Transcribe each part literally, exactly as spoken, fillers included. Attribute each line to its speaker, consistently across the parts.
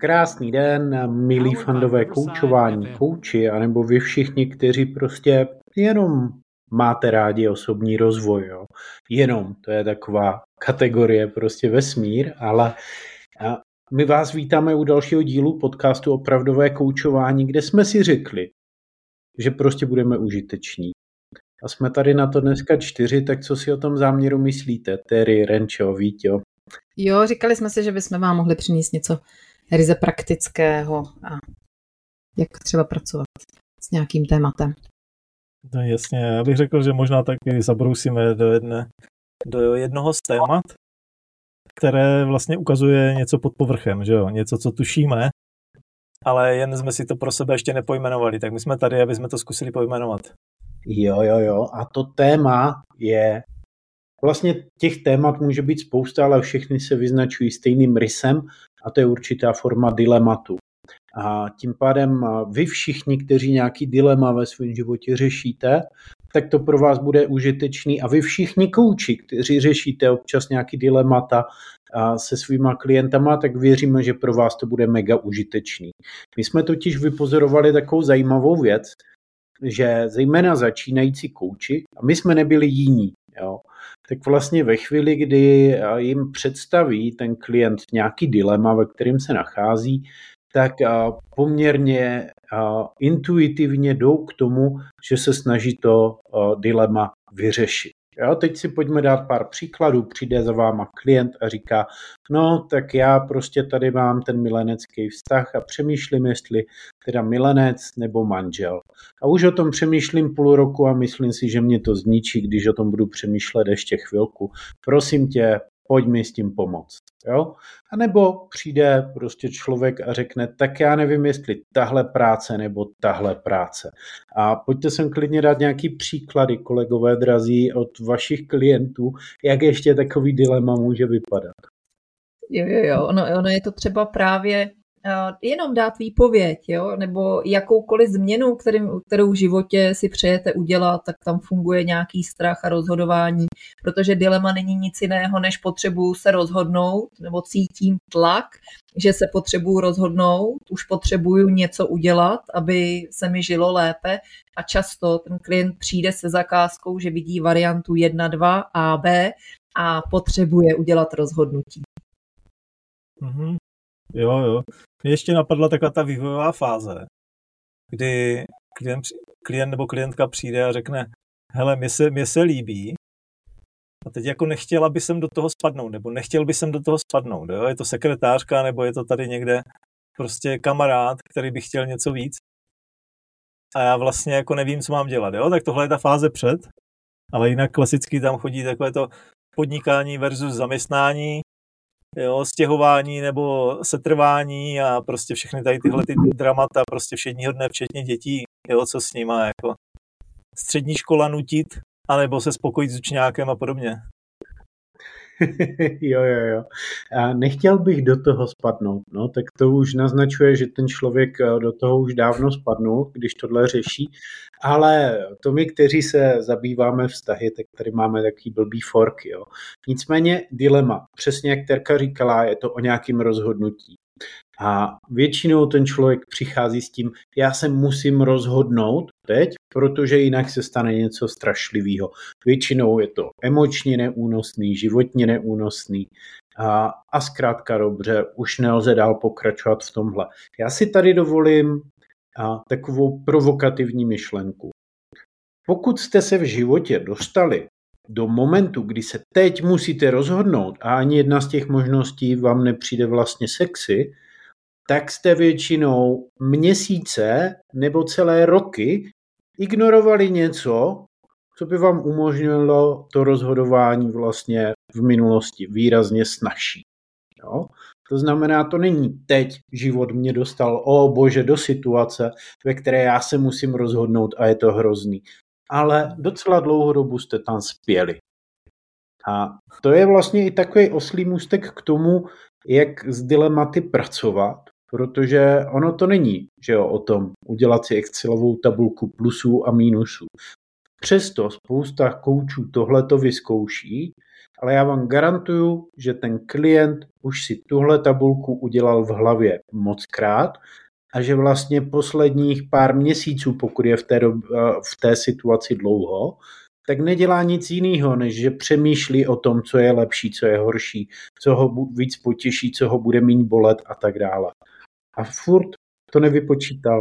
Speaker 1: Krásný den, milí fandové koučování, kouči, anebo vy všichni, kteří prostě jenom máte rádi osobní rozvoj. Jo. Jenom, to je taková kategorie prostě vesmír, ale my vás vítáme u dalšího dílu podcastu Opravdové koučování, kde jsme si řekli, že prostě budeme užiteční. A jsme tady na to dneska čtyři, tak co si o tom záměru myslíte? Terry, Renčo, Víťo?
Speaker 2: Jo, říkali jsme si, že bychom vám mohli přinést něco ryze praktického a jak třeba pracovat s nějakým tématem.
Speaker 3: No jasně, já bych řekl, že možná taky zabrousíme do, jedné, do jednoho z témat, které vlastně ukazuje něco pod povrchem, že jo? Něco, co tušíme, ale jen jsme si to pro sebe ještě nepojmenovali, tak my jsme tady, aby jsme to zkusili pojmenovat.
Speaker 1: Jo, jo, jo, a to téma je, vlastně těch témat může být spousta, ale všechny se vyznačují stejným rysem a to je určitá forma dilematu. A tím pádem vy všichni, kteří nějaký dilema ve svém životě řešíte, tak to pro vás bude užitečný. A vy všichni kouči, kteří řešíte občas nějaký dilemata se svýma klientama, tak věříme, že pro vás to bude mega užitečný. My jsme totiž vypozorovali takovou zajímavou věc, že zejména začínající kouči, a my jsme nebyli jiní, jo, tak vlastně ve chvíli, kdy jim představí ten klient nějaký dilema, ve kterém se nachází, tak poměrně intuitivně jdou k tomu, že se snaží to dilema vyřešit. Jo, teď si pojďme dát pár příkladů. Přijde za váma klient a říká, no tak já prostě tady mám ten milenecký vztah a přemýšlím, jestli teda milenec nebo manžel. A už o tom přemýšlím půl roku a myslím si, že mě to zničí, když o tom budu přemýšlet ještě chvilku. Prosím tě, pojď mi s tím pomoct. Jo? A nebo přijde prostě člověk a řekne, tak já nevím, jestli tahle práce nebo tahle práce. A pojďte sem klidně dát nějaký příklady, kolegové drazí, od vašich klientů, jak ještě takový dilema může vypadat.
Speaker 2: Jo, jo, jo, ono, ono je to třeba právě uh, jenom dát výpověď, jo, nebo jakoukoliv změnu, kterým, kterou v životě si přejete udělat, tak tam funguje nějaký strach a rozhodování, protože dilema není nic jiného, než potřebuji se rozhodnout, nebo cítím tlak, že se potřebuji rozhodnout, už potřebuju něco udělat, aby se mi žilo lépe a často ten klient přijde se zakázkou, že vidí variantu jedna, dva, A, B a potřebuje udělat rozhodnutí.
Speaker 3: Mm-hmm. Jo, jo. Mě ještě napadla taková ta vývojová fáze, kdy klient, klient nebo klientka přijde a řekne, hele, mě se, mě se líbí a teď jako nechtěla by jsem do toho spadnout, nebo nechtěl by jsem do toho spadnout, jo? Je to sekretářka, nebo je to tady někde prostě kamarád, který by chtěl něco víc a já vlastně jako nevím, co mám dělat, jo? Tak tohle je ta fáze před, ale jinak klasicky tam chodí takové to podnikání versus zaměstnání, jo, stěhování nebo setrvání a prostě všechny tady tyhle ty dramata prostě všedního dne, včetně dětí, jo, co s nima, jako střední škola nutit, anebo se spokojit s učňákem a podobně.
Speaker 1: jo, jo, jo. A nechtěl bych do toho spadnout, no, tak to už naznačuje, že ten člověk do toho už dávno spadnul, když tohle řeší, ale to my, kteří se zabýváme vztahy, tak tady máme takový blbý fork, jo. Nicméně dilema, přesně jak Terka říkala, je to o nějakém rozhodnutí. A většinou ten člověk přichází s tím, já se musím rozhodnout teď, protože jinak se stane něco strašlivého. Většinou je to emočně neúnosný, životně neúnosný a, a zkrátka dobře, už nelze dál pokračovat v tomhle. Já si tady dovolím a, takovou provokativní myšlenku. Pokud jste se v životě dostali do momentu, kdy se teď musíte rozhodnout a ani jedna z těch možností vám nepřijde vlastně sexy, tak jste většinou měsíce nebo celé roky ignorovali něco, co by vám umožnilo to rozhodování vlastně v minulosti výrazně snazší. Jo? To znamená, to není teď život mě dostal, o bože, do situace, ve které já se musím rozhodnout a je to hrozný. Ale docela dlouhou dobu jste tam spěli. A to je vlastně i takový oslý můstek k tomu, jak s dilematy pracovat, protože ono to není, že jo, o tom udělat si Excelovou tabulku plusů a mínusů. Přesto spousta koučů tohleto vyzkouší, ale já vám garantuju, že ten klient už si tuhle tabulku udělal v hlavě mockrát a že vlastně posledních pár měsíců, pokud je v té, dob- v té situaci dlouho, tak nedělá nic jiného, než že přemýšlí o tom, co je lepší, co je horší, co ho víc potěší, co ho bude méně bolet a tak dále. A furt to nevypočítal.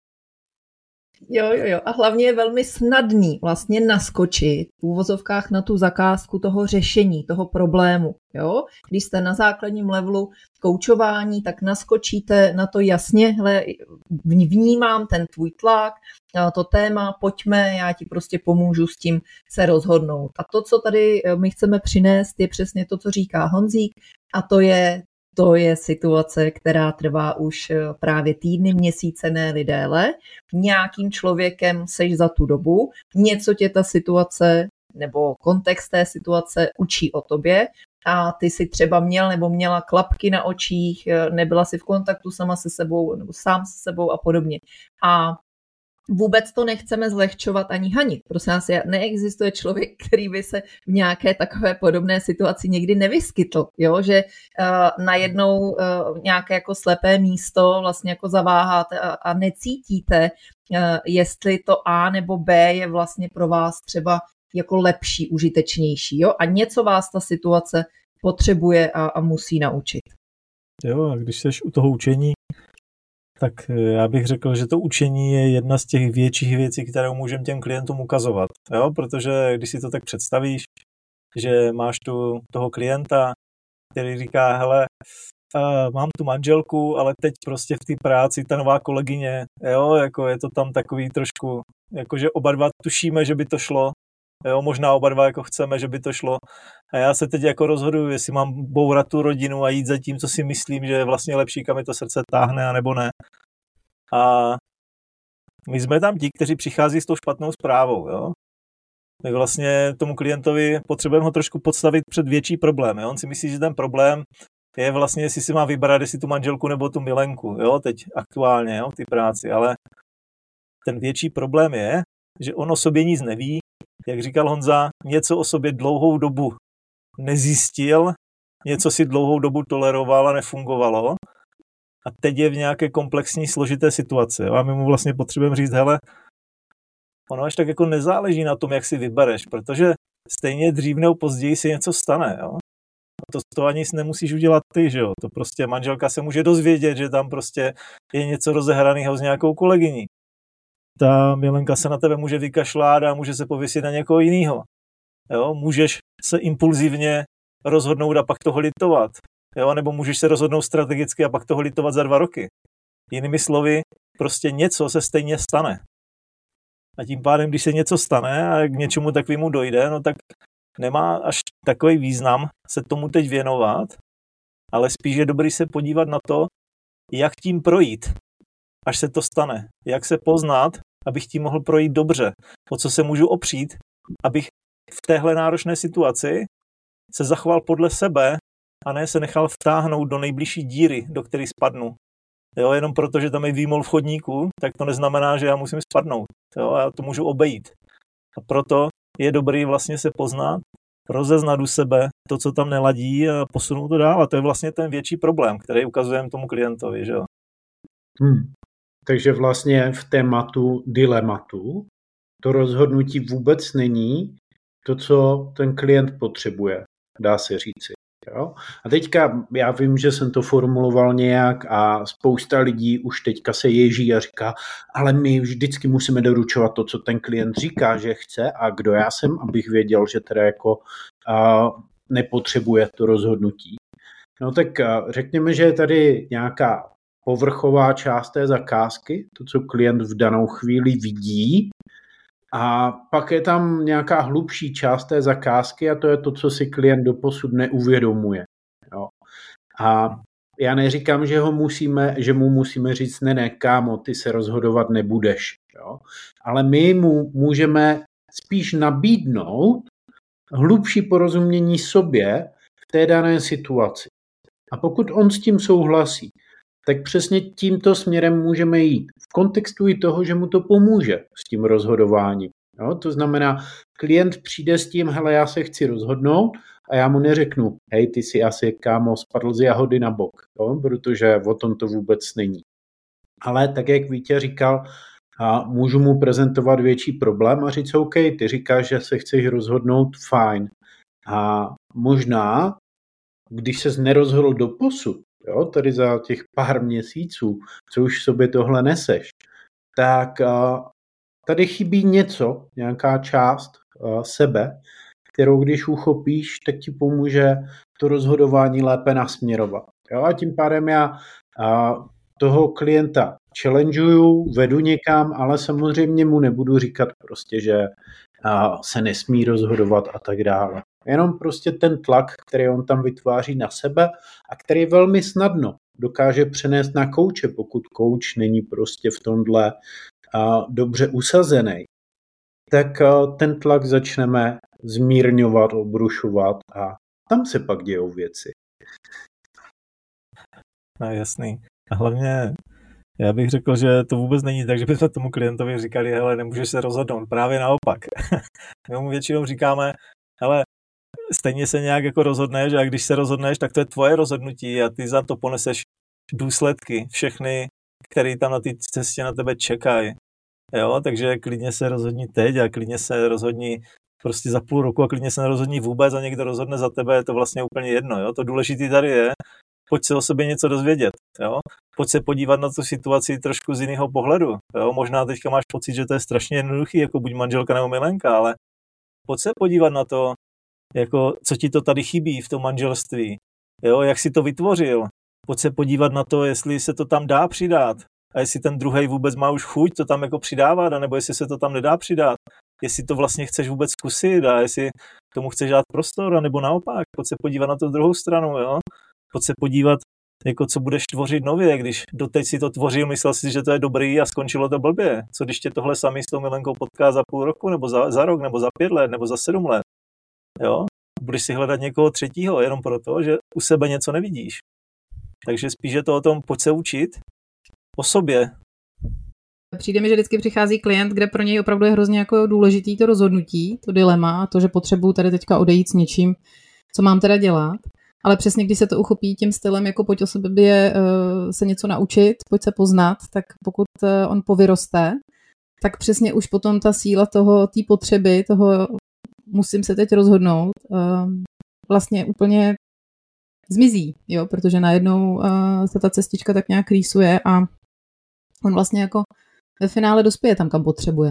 Speaker 2: Jo, jo, jo. A hlavně je velmi snadný vlastně naskočit v úvozovkách na tu zakázku toho řešení, toho problému. Jo? Když jste na základním levelu koučování, tak naskočíte na to jasně, hele, vnímám ten tvůj tlak, to téma, pojďme, já ti prostě pomůžu s tím se rozhodnout. A to, co tady my chceme přinést, je přesně to, co říká Honzík, a to je To je situace, která trvá už právě týdny, měsíce, ne déle. Nějakým člověkem seš za tu dobu, něco tě ta situace nebo kontext té situace učí o tobě a ty si třeba měl nebo měla klapky na očích, nebyla si v kontaktu sama se sebou nebo sám se sebou a podobně. A vůbec to nechceme zlehčovat ani hanit. Prosím vás, neexistuje člověk, který by se v nějaké takové podobné situaci někdy nevyskytl, jo? Že uh, najednou uh, nějaké jako slepé místo vlastně jako zaváháte a, a necítíte, uh, jestli to A nebo B je vlastně pro vás třeba jako lepší, užitečnější, jo? A něco vás ta situace potřebuje a, a musí naučit.
Speaker 3: Jo, a když seš u toho učení, tak já bych řekl, že to učení je jedna z těch větších věcí, kterou můžeme těm klientům ukazovat. Jo? Protože když si to tak představíš, že máš tu toho klienta, který říká, hele, uh, mám tu manželku, ale teď prostě v té práci ta nová kolegyně, jo, jako je to tam takový trošku, jakože oba dva tušíme, že by to šlo, jo, možná oba dva jako chceme, že by to šlo. A já se teď jako rozhoduju, jestli mám bourat tu rodinu a jít za tím, co si myslím, že je vlastně lepší, kam mi to srdce táhne, anebo ne. A my jsme tam ti, kteří přichází s tou špatnou zprávou, jo. My vlastně tomu klientovi potřebujeme ho trošku podstavit před větší problém, jo. On si myslí, že ten problém je vlastně, jestli si má vybrat, jestli tu manželku nebo tu milenku, jo, teď aktuálně, jo, v té práci, ale ten větší problém je, že on o sobě nic neví, jak říkal Honza, něco o sobě dlouhou dobu nezjistil, něco si dlouhou dobu toleroval a nefungovalo a teď je v nějaké komplexní složité situaci. Jo? A my mu vlastně potřebujeme říct, hele, ono až tak jako nezáleží na tom, jak si vybereš, protože stejně dřív nebo později si něco stane. Jo? A to, to ani nemusíš udělat ty, že jo? To prostě manželka se může dozvědět, že tam prostě je něco rozehraného s nějakou kolegyní. Ta milenka se na tebe může vykašlát a může se pověsit na někoho jiného. Jo? Můžeš se impulzivně rozhodnout a pak toho litovat. Jo? Nebo můžeš se rozhodnout strategicky a pak toho litovat za dva roky. Jinými slovy, prostě něco se stejně stane. A tím pádem, když se něco stane a k něčemu takovému dojde, no tak nemá až takový význam se tomu teď věnovat, ale spíš je dobrý se podívat na to, jak tím projít, až se to stane. Jak se poznat, abych tím mohl projít dobře. O co se můžu opřít, abych v téhle náročné situaci se zachoval podle sebe a ne se nechal vtáhnout do nejbližší díry, do které spadnu. Jo, jenom proto, že tam je výmol v chodníku, tak to neznamená, že já musím spadnout. Jo, já to můžu obejít. A proto je dobrý vlastně se poznat, rozeznat u sebe to, co tam neladí a posunout to dál. A to je vlastně ten větší problém, který ukazujeme tomu klientovi. Že jo?
Speaker 1: Hmm. Takže vlastně v tématu dilematu to rozhodnutí vůbec není to, co ten klient potřebuje, dá se říci. Jo? A teďka já vím, že jsem to formuloval nějak a spousta lidí už teďka se ježí a říká, ale my vždycky musíme doručovat to, co ten klient říká, že chce a kdo já jsem, abych věděl, že teda jako a, nepotřebuje to rozhodnutí. No tak a, řekněme, že je tady nějaká povrchová část té zakázky, to, co klient v danou chvíli vidí, a pak je tam nějaká hlubší část té zakázky a to je to, co si klient doposud neuvědomuje. Jo. A já neříkám, že, ho musíme, že mu musíme říct, ne, ne, kámo, ty se rozhodovat nebudeš. Jo. Ale my mu můžeme spíš nabídnout hlubší porozumění sobě v té dané situaci. A pokud on s tím souhlasí, tak přesně tímto směrem můžeme jít. V kontextu i toho, že mu to pomůže s tím rozhodováním. Jo? To znamená, klient přijde s tím, hele, já se chci rozhodnout a já mu neřeknu, hej, ty si asi, kámo, spadl z jahody na bok, jo? Protože o tom to vůbec není. Ale tak, jak Vítě říkal, a můžu mu prezentovat větší problém a říct, OK, ty říkáš, že se chceš rozhodnout, fajn. A možná, když ses nerozhodl doposud, jo, tady za těch pár měsíců, co už v sobě tohle neseš, tak a, tady chybí něco, nějaká část a, sebe, kterou když uchopíš, tak ti pomůže to rozhodování lépe nasměrovat. Jo, a tím pádem já a, toho klienta challengeuju, vedu někam, ale samozřejmě mu nebudu říkat prostě, že a, se nesmí rozhodovat a tak dále. Jenom prostě ten tlak, který on tam vytváří na sebe a který velmi snadno dokáže přenést na kouče, pokud kouč není prostě v tomhle a, dobře usazený, tak a, ten tlak začneme zmírňovat, obrušovat a tam se pak dějou věci.
Speaker 3: No jasný. A hlavně já bych řekl, že to vůbec není tak, že bychom tomu klientovi říkali, hele, nemůžeš se rozhodnout. Právě naopak. My mu většinou říkáme, hele, stejně se nějak jako rozhodneš a když se rozhodneš, tak to je tvoje rozhodnutí a ty za to poneseš důsledky, všechny, které tam na té cestě na tebe čekají. Jo, takže klidně se rozhodni teď a klidně se rozhodni prostě za půl roku a klidně se nerozhodni vůbec a někdo rozhodne za tebe, je to vlastně úplně jedno. Jo? To důležité tady je, pojď se o sobě něco dozvědět. Jo? Pojď se podívat na tu situaci trošku z jiného pohledu. Jo? Možná teďka máš pocit, že to je strašně jednoduchý, jako buď manželka nebo milenka, ale pojď se podívat na to, jako, co ti to tady chybí v tom manželství. Jo? Jak jsi to vytvořil. Pojď se podívat na to, jestli se to tam dá přidat. A jestli ten druhej vůbec má už chuť to tam jako přidávat, anebo jestli se to tam nedá přidat. Jestli to vlastně chceš vůbec zkusit a jestli tomu chceš dát prostor, anebo naopak. Pojď se podívat na tu druhou stranu, jo. Pojď se podívat, jako co budeš tvořit nově, když doteď si to tvořil, myslel si, že to je dobrý a skončilo to blbě. Co když tě tohle sami s tou milenkou potká za půl roku, nebo za, za rok, nebo za pět let, nebo za sedm let. Jo. Budeš si hledat někoho třetího, jenom proto, že u sebe něco nevidíš. Takže spíš je to o tom, pojď se učit o sobě.
Speaker 2: Přijde mi, že vždycky přichází klient, kde pro něj opravdu je hrozně jako důležitý to rozhodnutí, to dilema, to, že potřebuju tady teďka odejít s něčím, co mám teda dělat. Ale přesně, když se to uchopí tím stylem, jako pojď o sobě uh, se něco naučit, pojď se poznat, tak pokud uh, on povyroste, tak přesně už potom ta síla toho, té potřeby, toho musím se teď rozhodnout, uh, vlastně úplně zmizí, jo, protože najednou uh, se ta cestička tak nějak rýsuje a on vlastně jako ve finále dospěje tam, kam potřebuje.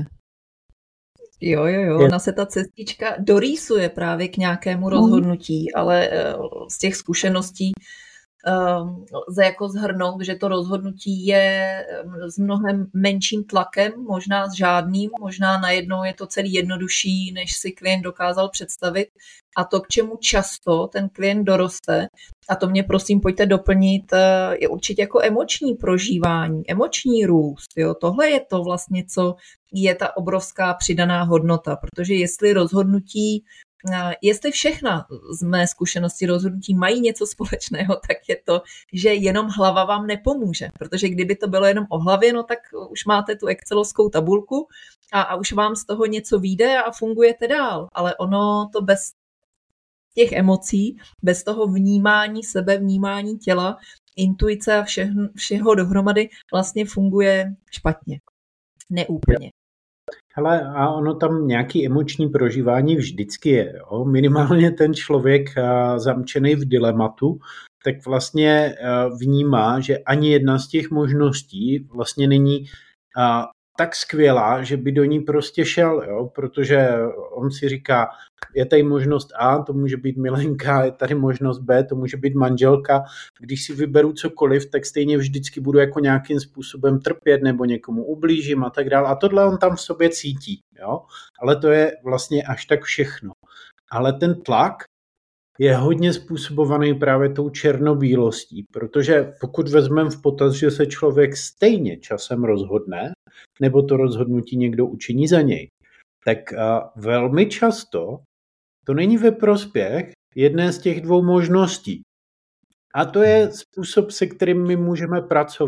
Speaker 2: Jo, jo, jo, ona se ta cestička dorýsuje právě k nějakému rozhodnutí, ale uh, z těch zkušeností uh, lze jako zhrnout, že to rozhodnutí je s mnohem menším tlakem, možná s žádným, možná najednou je to celý jednodušší, než si klient dokázal představit. A to, k čemu často ten klient doroste, a to mě prosím pojďte doplnit, je určitě jako emoční prožívání, emoční růst. Jo? Tohle je to vlastně, co je ta obrovská přidaná hodnota, protože jestli rozhodnutí, jestli všechna z mé zkušenosti rozhodnutí mají něco společného, tak je to, že jenom hlava vám nepomůže, protože kdyby to bylo jenom o hlavě, no tak už máte tu excelovskou tabulku a, a už vám z toho něco vyjde a fungujete dál, ale ono to bez těch emocí, bez toho vnímání sebe, vnímání těla, intuice a všechno, všeho dohromady vlastně funguje špatně. Neúplně.
Speaker 1: Hele, a ono tam nějaký emoční prožívání vždycky je. Jo? Minimálně ten člověk uh, zamčený v dilematu, tak vlastně uh, vnímá, že ani jedna z těch možností vlastně není uh, tak skvělá, že by do ní prostě šel, jo? Protože on si říká, je tady možnost A, to může být milenka, je tady možnost B, to může být manželka. Když si vyberu cokoliv, tak stejně vždycky budu jako nějakým způsobem trpět nebo někomu ublížím a tak dále. A tohle on tam v sobě cítí, jo? Ale to je vlastně až tak všechno. Ale ten tlak je hodně způsobovaný právě tou černobílostí, protože pokud vezmeme v potaz, že se člověk stejně časem rozhodne, nebo to rozhodnutí někdo učiní za něj, tak uh, velmi často to není ve prospěch jedné z těch dvou možností. A to je způsob, se kterým my můžeme pracovat.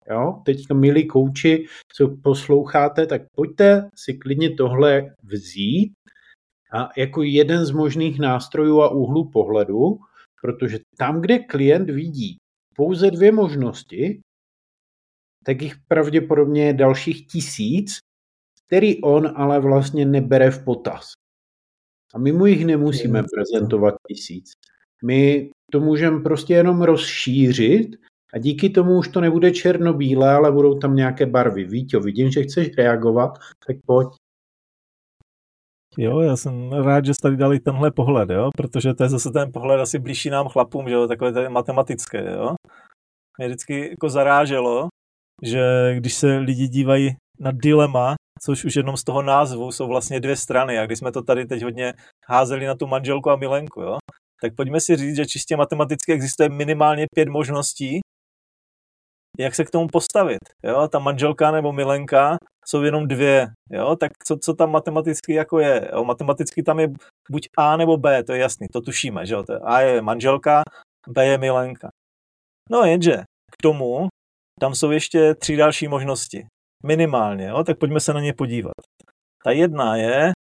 Speaker 1: Jo? Teďka, milí kouči, co posloucháte, tak pojďte si klidně tohle vzít a jako jeden z možných nástrojů a úhlů pohledu, protože tam, kde klient vidí pouze dvě možnosti, tak jich pravděpodobně je dalších tisíc, který on ale vlastně nebere v potaz. A my mu jich nemusíme prezentovat tisíc. My to můžeme prostě jenom rozšířit a díky tomu už to nebude černobílé, ale budou tam nějaké barvy. Víťo, vidím, že chceš reagovat, tak pojď.
Speaker 3: Jo, já jsem rád, že jste tady dali tenhle pohled, jo, protože to je zase ten pohled asi blížší nám chlapům, že jo, takové to matematické, jo. Mě vždycky jako zaráželo, že když se lidi dívají na dilema, což už jenom z toho názvu jsou vlastně dvě strany, a když jsme to tady teď hodně házeli na tu manželku a milenku, jo, tak pojďme si říct, že čistě matematicky existuje minimálně pět možností, jak se k tomu postavit. Jo? Ta manželka nebo milenka jsou jenom dvě. Jo? Tak co, co tam matematicky jako je? Jo? Matematicky tam je buď A nebo B, to je jasný, to tušíme. Že jo? To je A je manželka, B je milenka. No jenže k tomu tam jsou ještě tři další možnosti. Minimálně, jo? Tak pojďme se na ně podívat. Ta jedna je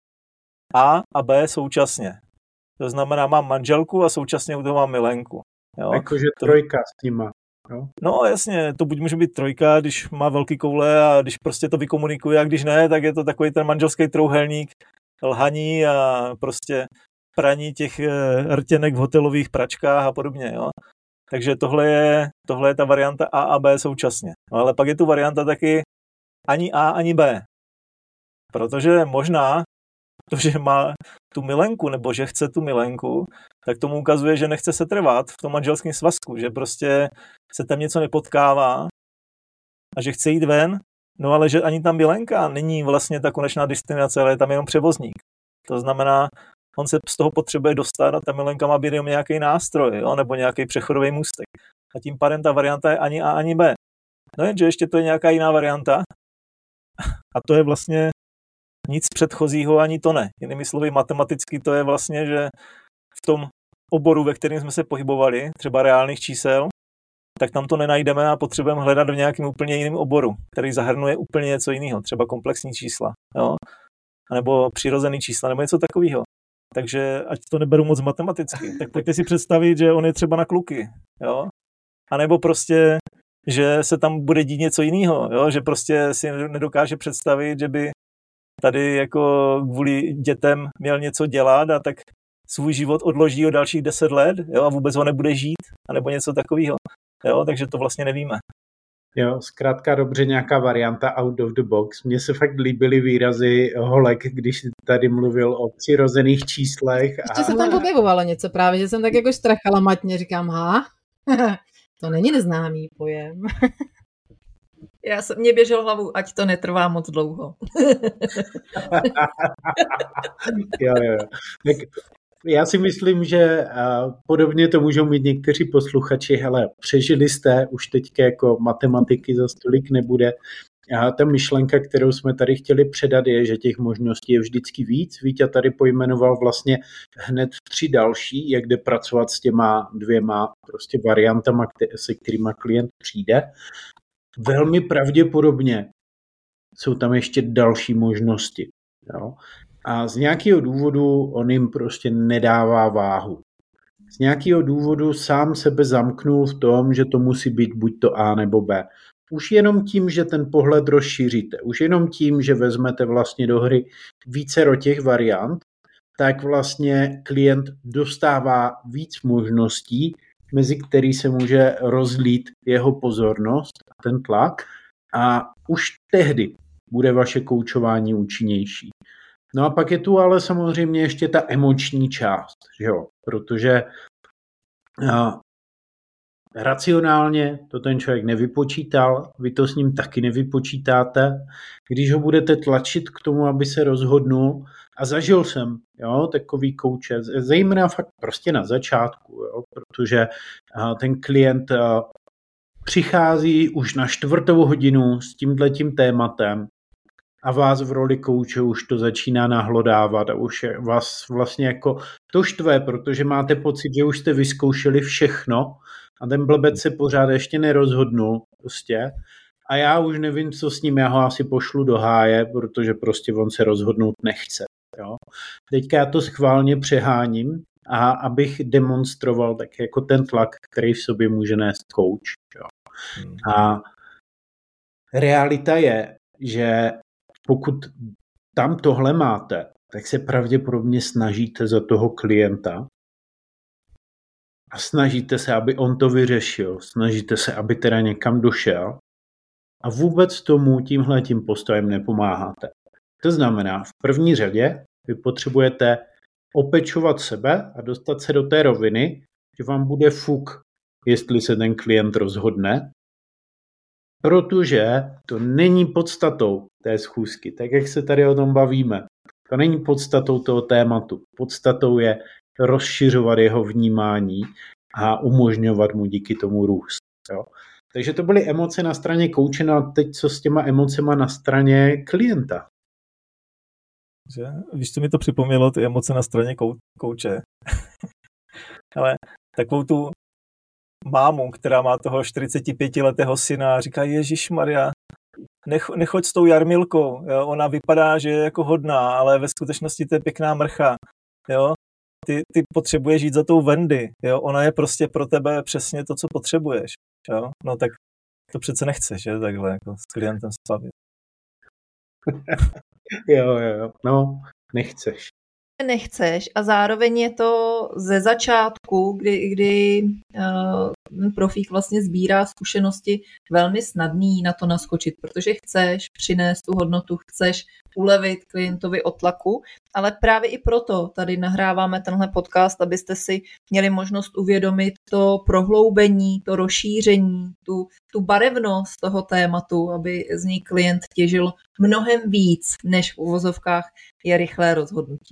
Speaker 3: A a B současně. To znamená, mám manželku a současně u toho mám milenku.
Speaker 1: Jakože trojka s nima. Jo?
Speaker 3: No jasně, to buď může být trojka, když má velký koule a když prostě to vykomunikuje, a když ne, tak je to takový ten manželský trouhelník, lhaní a prostě praní těch rtěnek v hotelových pračkách a podobně. Jo? Takže tohle je, tohle je ta varianta A a B současně. No ale pak je tu varianta taky ani A, ani B. Protože možná to, že má tu milenku, nebo že chce tu milenku, tak tomu ukazuje, že nechce se trvat v tom manželském svazku, že prostě se tam něco nepotkává a že chce jít ven, no ale že ani ta milenka není vlastně ta konečná destinace, ale je tam jenom převozník. To znamená, on se z toho potřebuje dostat a ta milenka má být jenom nějaký nástroj, jo, nebo nějaký přechodový můstek. A tím pádem ta varianta je ani A, ani B. No jenže ještě to je nějaká jiná varianta a to je vlastně nic předchozího, ani to ne. Jinými slovy, matematicky to je vlastně, že v tom oboru, ve kterém jsme se pohybovali, třeba reálných čísel, tak tam to nenajdeme a potřebujeme hledat v nějakém úplně jiném oboru, který zahrnuje úplně něco jiného, třeba komplexní čísla, jo? Nebo přirozený čísla, nebo něco takového. Takže ať to neberu moc matematicky, tak pojďte si představit, že on je třeba na kluky, jo? A nebo prostě, že se tam bude dít něco jiného, jo? Že prostě si nedokáže představit, že by tady jako kvůli dětem měl něco dělat a tak svůj život odloží o dalších deset let, jo, a vůbec ho nebude žít, anebo něco takového. Jo, takže to vlastně nevíme.
Speaker 1: Jo, zkrátka dobře, nějaká varianta out of the box. Mně se fakt líbily výrazy Holek, když tady mluvil o přirozených číslech.
Speaker 2: Ještě a... se tam objevovalo něco právě, že jsem tak jako strachala matně, říkám, ha, to není neznámý pojem. Já jsem, mě běžel hlavu, ať to netrvá moc dlouho.
Speaker 1: jo, jo. Tak já si myslím, že podobně to můžou mít někteří posluchači. Hele, přežili jste, už teďka jako matematiky za stolik nebude. A ta myšlenka, kterou jsme tady chtěli předat, je, že těch možností je vždycky víc. Vítě tady pojmenoval vlastně hned tři další, jak jde pracovat s těma dvěma prostě variantama, se kterýma klient přijde. Velmi pravděpodobně jsou tam ještě další možnosti. Jo? A z nějakého důvodu on jim prostě nedává váhu. Z nějakého důvodu sám sebe zamknul v tom, že to musí být buď to A nebo B. Už jenom tím, že ten pohled rozšíříte, už jenom tím, že vezmete vlastně do hry vícero těch variant, tak vlastně klient dostává víc možností, mezi který se může rozlít jeho pozornost a ten tlak a už tehdy bude vaše koučování účinnější. No a pak je tu ale samozřejmě ještě ta emoční část, že jo? Protože a, racionálně to ten člověk nevypočítal, vy to s ním taky nevypočítáte, když ho budete tlačit k tomu, aby se rozhodnul. A zažil jsem, jo, takový kouče, zejména fakt prostě na začátku, jo, protože a, ten klient a, přichází už na čtvrtou hodinu s tímhletím tématem a vás v roli kouče už to začíná nahlodávat a už je, vás vlastně jako to štve, protože máte pocit, že už jste vyzkoušeli všechno a ten blbec se pořád ještě nerozhodnul prostě a já už nevím, co s ním, já ho asi pošlu do háje, protože prostě on se rozhodnout nechce. Jo. Teďka já to schválně přeháním, a abych demonstroval tak jako ten tlak, který v sobě může nést coach. Jo. A realita je, že pokud tam tohle máte, tak se pravděpodobně snažíte za toho klienta a snažíte se, aby on to vyřešil, snažíte se, aby teda někam došel a vůbec tomu tímhletím postojem nepomáháte. To znamená, v první řadě vy potřebujete opečovat sebe a dostat se do té roviny, že vám bude fuk, jestli se ten klient rozhodne, protože to není podstatou té schůzky, tak jak se tady o tom bavíme. To není podstatou toho tématu. Podstatou je rozšiřovat jeho vnímání a umožňovat mu díky tomu růst. Jo? Takže to byly emoce na straně kouče, no a teď co s těma emocema na straně klienta?
Speaker 3: Že? Víš, co mi to připomnělo, ty emoce na straně kou- kouče. Ale takovou tu mámu, která má toho čtyřicetipětiletého syna a říká, ježišmarja, nech, nechoď s tou Jarmilkou, jo? Ona vypadá, že je jako hodná, ale ve skutečnosti to je pěkná mrcha. Jo? Ty, ty potřebuješ jít za tou Wendy, jo? Ona je prostě pro tebe přesně to, co potřebuješ. Jo? No tak to přece nechceš, že? Takhle jako s klientem spavit.
Speaker 1: Jo, jo, no, nechceš.
Speaker 2: Nechceš a zároveň je to ze začátku, kdy, kdy uh, profík vlastně sbírá zkušenosti, velmi snadný na to naskočit, protože chceš přinést tu hodnotu, chceš ulevit klientovi od tlaku, ale právě i proto tady nahráváme tenhle podcast, abyste si měli možnost uvědomit to prohloubení, to rozšíření, tu, tu barevnost toho tématu, aby z něj klient těžil mnohem víc, než v uvozovkách je rychlé rozhodnutí.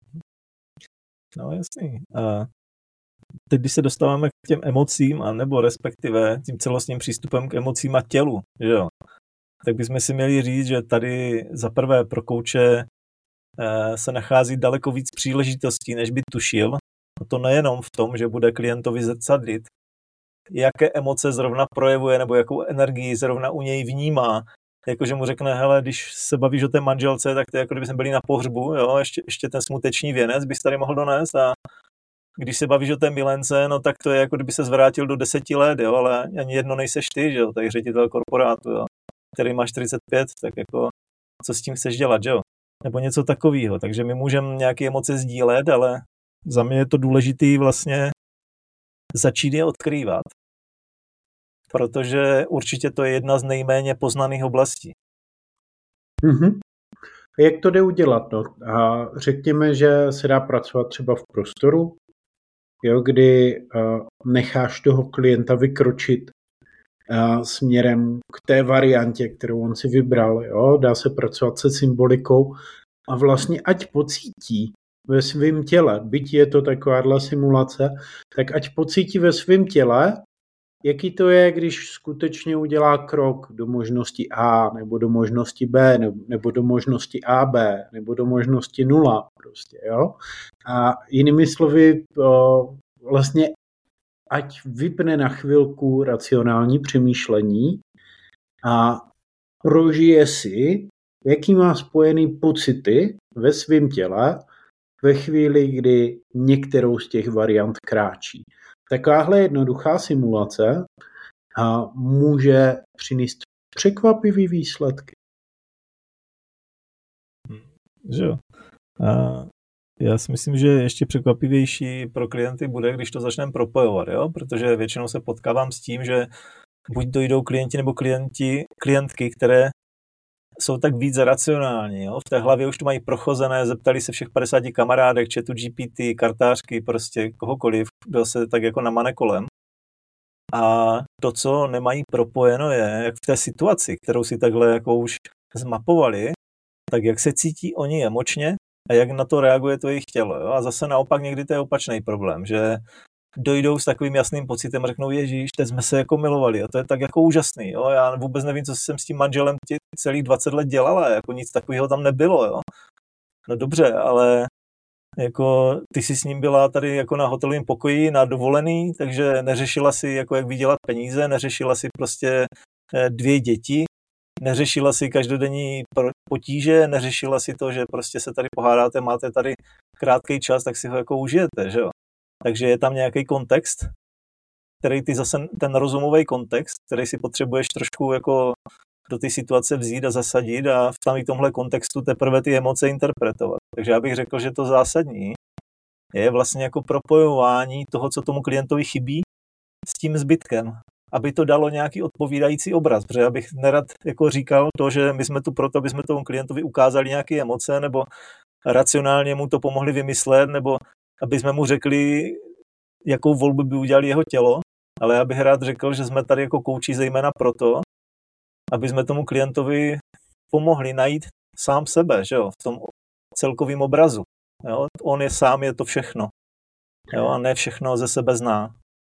Speaker 3: No jasný. A teď, když se dostáváme k těm emocím, a nebo respektive tím celostním přístupem k emocím a tělu, že jo, tak bychom si měli říct, že tady za prvé pro kouče se nachází daleko víc příležitostí, než by tušil. A to nejenom v tom, že bude klientovi zrcadlit, jaké emoce zrovna projevuje, nebo jakou energii zrovna u něj vnímá. Jakože mu řekne, hele, když se bavíš o té manželce, tak to je jako kdyby jsme byli na pohřbu, jo, ještě, ještě ten smuteční věnec bys tady mohl donést a když se bavíš o té milence, no tak to je jako kdyby se zvrátil do deseti let, jo, ale ani jedno nejseš ty, že jo, tak ředitel korporátu, jo, který má čtyřicet pět, tak jako co s tím chceš dělat, že jo, nebo něco takového, takže my můžeme nějaké emoce sdílet, ale za mě je to důležitý vlastně začít je odkrývat. Protože určitě to je jedna z nejméně poznaných oblastí.
Speaker 1: Mm-hmm. Jak to jde udělat? No? A řekněme, že se dá pracovat třeba v prostoru, jo, kdy uh, necháš toho klienta vykročit uh, směrem k té variantě, kterou on si vybral. Jo? Dá se pracovat se symbolikou a vlastně ať pocítí ve svém těle, byť je to takováhle simulace, tak ať pocítí ve svém těle, jaký to je, když skutečně udělá krok do možnosti A, nebo do možnosti B, nebo do možnosti A B, nebo do možnosti nula prostě, jo. A jinými slovy, vlastně ať vypne na chvilku racionální přemýšlení a prožije si, jaký má spojený pocity ve svém těle ve chvíli, kdy některou z těch variant kráčí. Takováhle jednoduchá simulace a může přinést překvapivý výsledky.
Speaker 3: Že jo. A já si myslím, že ještě překvapivější pro klienty bude, když to začneme propojovat, jo? Protože většinou se potkávám s tím, že buď dojdou klienti nebo klienti, klientky, které jsou tak víc racionální. Jo? V té hlavě už to mají prochozené, zeptali se všech padesáti kamarádek, chatu G P T, kartářky, prostě kohokoliv, kdo se tak jako namane kolem. A to, co nemají propojeno, je, jak v té situaci, kterou si takhle jako už zmapovali, tak jak se cítí oni emočně a jak na to reaguje to jejich tělo. Jo? A zase naopak někdy to je opačný problém, že dojdou s takovým jasným pocitem a řeknou, ježíš, teď jsme se jako milovali a to je tak jako úžasný, jo, já vůbec nevím, co jsem s tím manželem tě, celých dvacet let dělala, jako nic takového tam nebylo, jo. No dobře, ale jako ty jsi s ním byla tady jako na hotelovém pokoji na dovolený, takže neřešila si, jako jak vydělat peníze, neřešila si prostě dvě děti, neřešila si každodenní potíže, neřešila si to, že prostě se tady pohádáte, máte tady krátký čas, tak si ho jako užijete, že jo. Takže je tam nějaký kontext, který ty zase, ten rozumový kontext, který si potřebuješ trošku jako do té situace vzít a zasadit a v tam i tomhle kontextu teprve ty emoce interpretovat. Takže já bych řekl, že to zásadní je vlastně jako propojování toho, co tomu klientovi chybí, s tím zbytkem, aby to dalo nějaký odpovídající obraz, protože já bych nerad jako říkal to, že my jsme tu proto, aby jsme tomu klientovi ukázali nějaké emoce, nebo racionálně mu to pomohli vymyslet, nebo aby jsme mu řekli, jakou volbu by udělali jeho tělo, ale já bych rád řekl, že jsme tady jako kouči zejména proto, aby jsme tomu klientovi pomohli najít sám sebe, že jo, v tom celkovém obrazu. Jo? On je sám, je to všechno. Jo? A ne všechno ze sebe zná.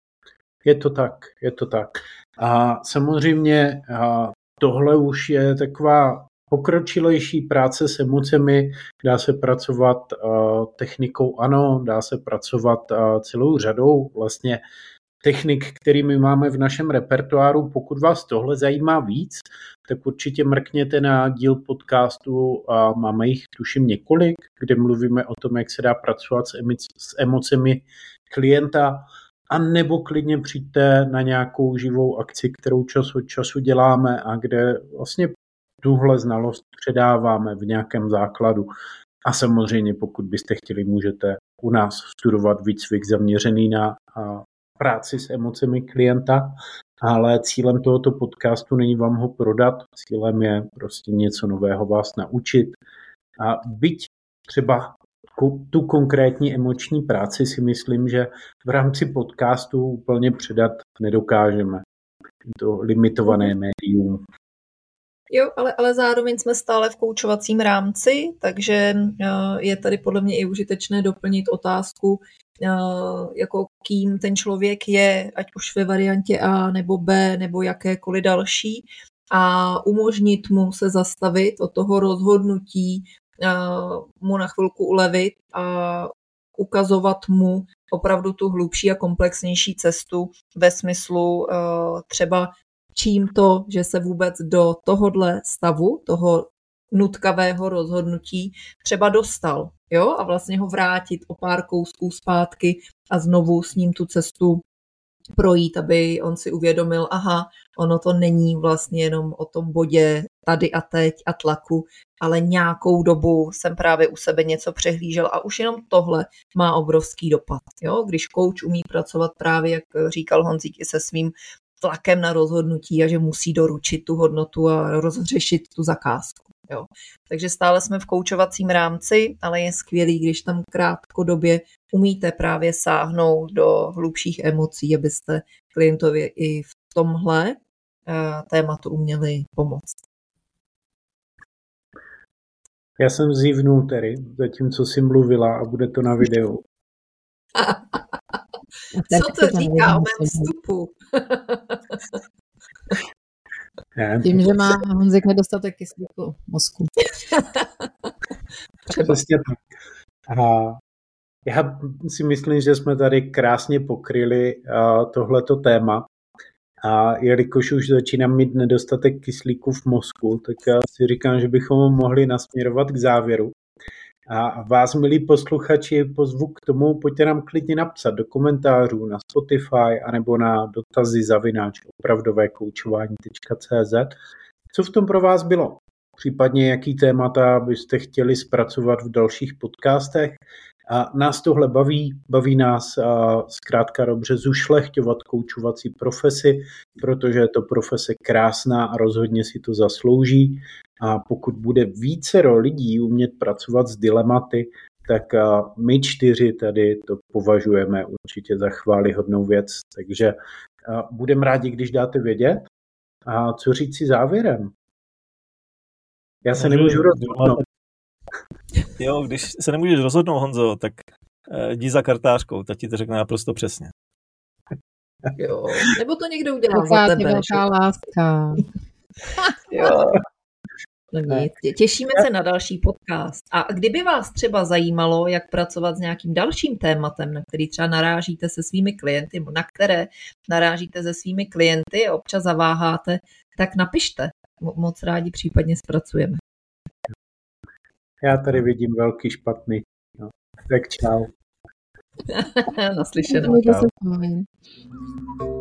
Speaker 1: Je to tak, je to tak. A samozřejmě a tohle už je taková pokročilejší práce s emocemi, dá se pracovat uh, technikou ANO, dá se pracovat uh, celou řadou vlastně technik, kterými máme v našem repertoáru. Pokud vás tohle zajímá víc, tak určitě mrkněte na díl podcastu, a máme jich tuším několik, kde mluvíme o tom, jak se dá pracovat s, emic- s emocemi klienta, a nebo klidně přijďte na nějakou živou akci, kterou čas od času děláme a kde vlastně tuhle znalost předáváme v nějakém základu. A samozřejmě, pokud byste chtěli, můžete u nás studovat výcvik zaměřený na práci s emocemi klienta, ale cílem tohoto podcastu není vám ho prodat, cílem je prostě něco nového vás naučit. A byť třeba tu konkrétní emoční práci si myslím, že v rámci podcastu úplně předat nedokážeme. To limitované médium.
Speaker 2: Jo, ale, ale zároveň jsme stále v koučovacím rámci, takže je tady podle mě i užitečné doplnit otázku, jako kým ten člověk je, ať už ve variantě A nebo B nebo jakékoliv další, a umožnit mu se zastavit od toho rozhodnutí, mu na chvilku ulevit a ukazovat mu opravdu tu hlubší a komplexnější cestu ve smyslu třeba čím to, že se vůbec do tohodle stavu, toho nutkavého rozhodnutí třeba dostal, jo, a vlastně ho vrátit o pár kousků zpátky a znovu s ním tu cestu projít, aby on si uvědomil, aha, ono to není vlastně jenom o tom bodě tady a teď a tlaku, ale nějakou dobu jsem právě u sebe něco přehlížel a už jenom tohle má obrovský dopad, jo, když kouč umí pracovat právě, jak říkal Honzík, i se svým tlakem na rozhodnutí a že musí doručit tu hodnotu a rozřešit tu zakázku. Jo. Takže stále jsme v koučovacím rámci, ale je skvělý, když tam krátkodobě umíte právě sáhnout do hlubších emocí, abyste klientovi i v tomhle uh, tématu uměli pomoct.
Speaker 1: Já jsem zívnul tedy, zatímco jsi mluvila a bude to na videu.
Speaker 2: Co to říká o mém vstupu?
Speaker 4: Tím, že má Honzik nedostatek kyslíku mozku.
Speaker 1: Přesně tak. A já si myslím, že jsme tady krásně pokryli tohleto téma. A jelikož už začínám mít nedostatek kyslíku v mozku, tak já si říkám, že bychom ho mohli nasměrovat k závěru. A vás, milí posluchači, pozvu k tomu, pojďte nám klidně napsat do komentářů na Spotify anebo na dotazy zavináč opravdové koučování tečka cé zet. Co v tom pro vás bylo? Případně jaký témata byste chtěli zpracovat v dalších podcastech? A nás tohle baví, baví nás a zkrátka dobře zušlechťovat koučovací profesi, protože je to profese krásná a rozhodně si to zaslouží. A pokud bude vícero lidí umět pracovat s dilematy, tak my čtyři tady to považujeme určitě za chvályhodnou věc. Takže budeme rádi, když dáte vědět. A co říct si závěrem? Já se nemůžu rozhodnout.
Speaker 3: Jo, když se nemůžeš rozhodnout, Honzo, tak jdi za kartářkou, ta ti to řekne naprosto přesně.
Speaker 2: Jo, nebo to někdo udělá za tebe.
Speaker 4: Velká láska.
Speaker 2: Jo. No nic, těšíme se na další podcast. A kdyby vás třeba zajímalo, jak pracovat s nějakým dalším tématem, na který třeba narážíte se svými klienty, na které narážíte se svými klienty a občas zaváháte, tak napište. Moc rádi případně zpracujeme.
Speaker 1: Já tady vidím velký špatný. No. Tak čau.
Speaker 2: Naslyšenou.
Speaker 4: Mějte se fajn.